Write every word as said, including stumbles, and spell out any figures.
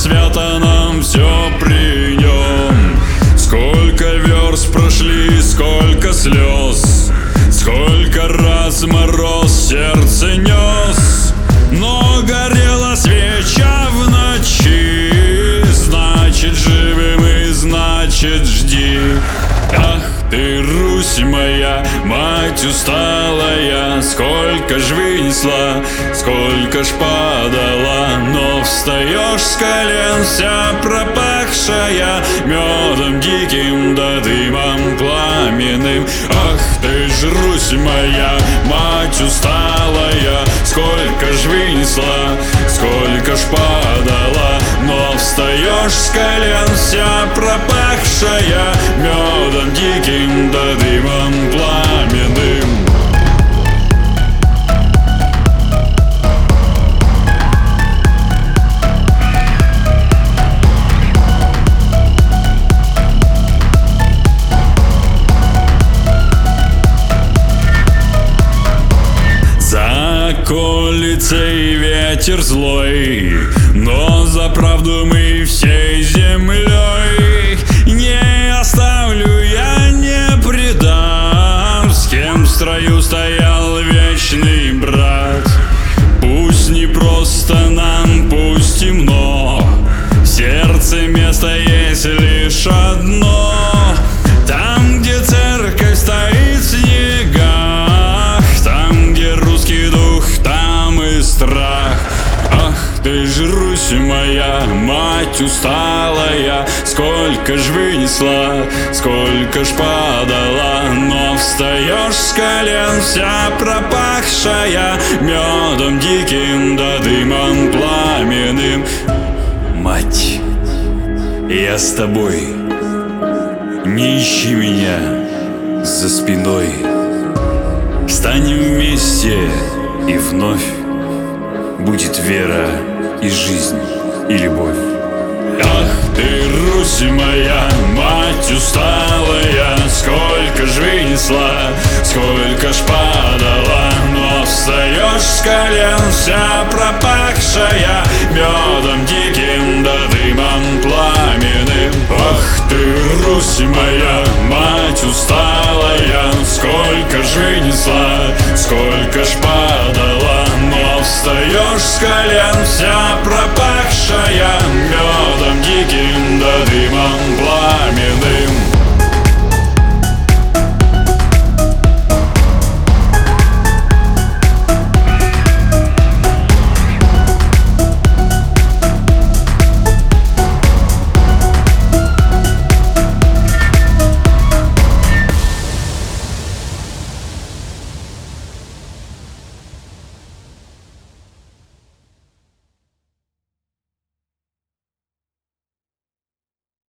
свято нам все при нем. Сколько верст прошли, сколько слез, сколько раз мороз сердце нес. Но горела свеча в ночи, значит живым и значит жди. Ах ты, Русь моя, мать усталая, сколько ж вынесла, сколько ж падала, но встаешь с колен вся пропахшая медом диким да дымом пламенным. Ах ты ж, Русь моя, мать усталая, сколько ж вынесла, сколько ж падала, но встаешь с колен вся пропахшая медом диким да дымом пламенным. За околицей ветер злой, но за правду мы всей землей. Не оставлю я, не предам, с кем в строю стоял вечный брат. Пусть не просто нам, пусть темно, в сердце место есть лишь одно. Там, где церковь стоит в снегах, там, где русский дух, там и страх. Ах ты ж, Русь моя, мать усталая, сколько ж вынесла, сколько ж падала, но встаешь с колен вся пропахшая медом диким да дымом пламенным. Мать, я с тобой, не ищи меня за спиной. Встанем вместе и вновь будет вера и жизнь и любовь. Ах ты, Русь моя, мать усталая, сколько ж вынесла, сколько ж падала, но встаешь с колен вся пропахшая медом диким да дымом пламенным. Ах ты, Русь моя, мать усталая, сколько ж вынесла, сколько ж падала, но встаешь с колен вся пропахшая медом диким да дымом пламенным.